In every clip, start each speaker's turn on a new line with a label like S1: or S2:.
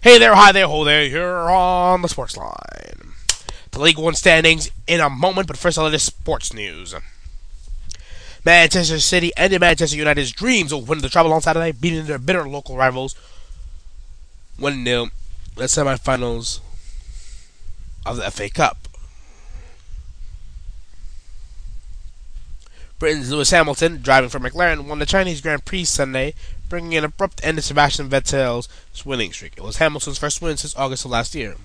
S1: Hey there, hi there, ho there, you're on the Sports Line. The League One standings in a moment, but first a little sports news. Manchester City ended Manchester United's dreams of winning the treble on Saturday, beating their bitter local rivals 1-0 in the semifinals of the FA Cup. Britain's Lewis Hamilton, driving for McLaren, won the Chinese Grand Prix Sunday, bringing an abrupt end to Sebastian Vettel's winning streak. It was Hamilton's first win since August of last year.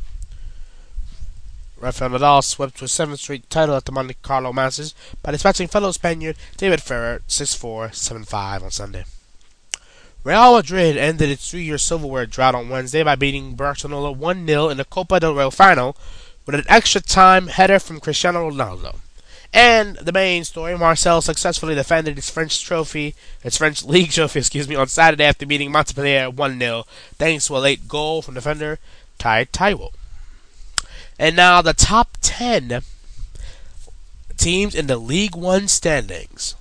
S1: Rafael Nadal swept to a 7th straight title at the Monte Carlo Masters by dispatching fellow Spaniard David Ferrer 6-4, 7-5 on Sunday. Real Madrid ended its 3-year silverware drought on Wednesday by beating Barcelona 1-0 in the Copa del Rey final with an extra-time header from Cristiano Ronaldo. And the main story, Marseille successfully defended its French league trophy, on Saturday after beating Montpellier 1-0, thanks to a late goal from defender Tai Taiwo. And now the top 10 teams in the League One standings.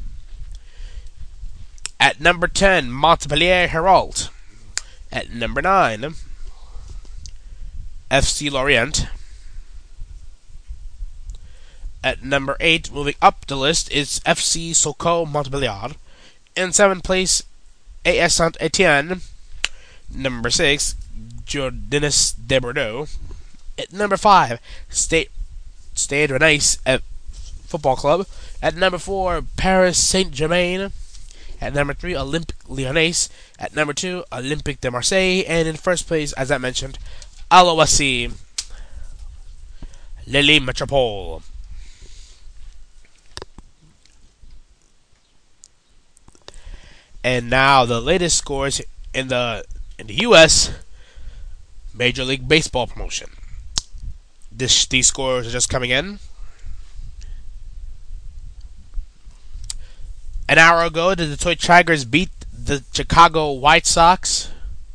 S1: At number 10, Montpellier Herald. At number 9, FC Lorient. At number 8, moving up the list, is FC Sochaux Montbéliard. In 7th place, AS Saint-Étienne. Number 6, Girondins de Bordeaux. At number 5, Stade Rennais Football Club. At number 4, Paris Saint-Germain. At number 3, Olympique Lyonnais. At number 2, Olympique de Marseille. And in first place, as I mentioned, LOSC Lille Metropole. And now the latest scores in the U.S. Major League Baseball promotion. These scores are just coming in. An hour ago, the Detroit Tigers beat the Chicago White Sox.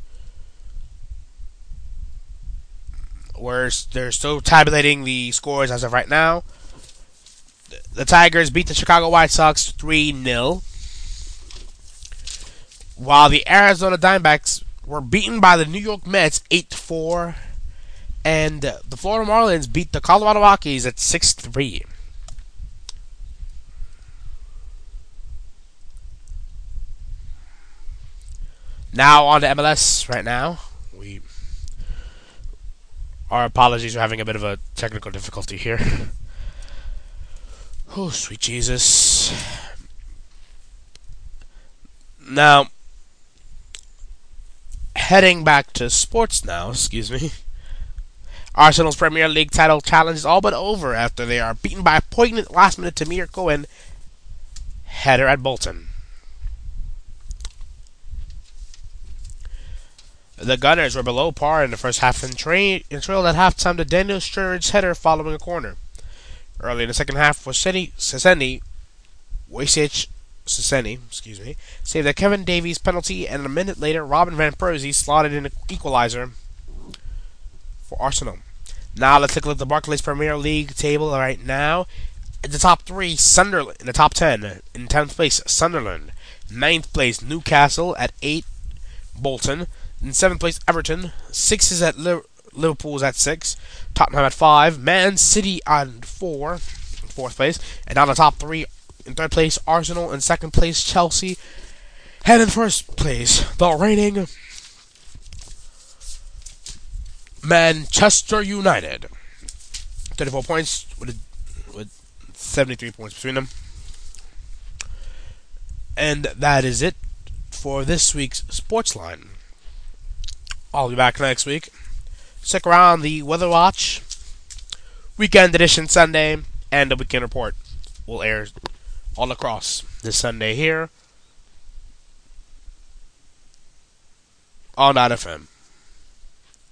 S1: They're still tabulating the scores as of right now. The Tigers beat the Chicago White Sox 3-0. While the Arizona Diamondbacks were beaten by the New York Mets 8-4, and the Florida Marlins beat the Colorado Rockies at 6-3. Now on to MLS right now. Our apologies for having a bit of a technical difficulty here. Oh, sweet Jesus. Now, heading back to sports now, Arsenal's Premier League title challenge is all but over after they are beaten by a poignant last-minute Tamir Cohen header at Bolton. The Gunners were below par in the first half and trailed at halftime to Daniel Sturridge's header following a corner. Early in the second half, Wojciech Szczesny, saved a Kevin Davies penalty, and a minute later, Robin Van Persie slotted in an equalizer for Arsenal. Now let's take a look at the Barclays Premier League table right now. In the top 3, Sunderland. In the top 10, in 10th place, Sunderland. 9th place, Newcastle at 8, Bolton. In 7th place, Everton. 6 is at Liverpool's at 6. Tottenham at 5. Man City on 4, 4th place. And now the top 3. In 3rd place, Arsenal. In 2nd place, Chelsea. And in 1st place, the reigning Manchester United. 34 points with 73 points between them. And that is it for this week's Sports Line. I'll be back next week. Stick around. The Weather Watch, Weekend Edition Sunday, and the Weekend Report will air all across this Sunday here on .FM.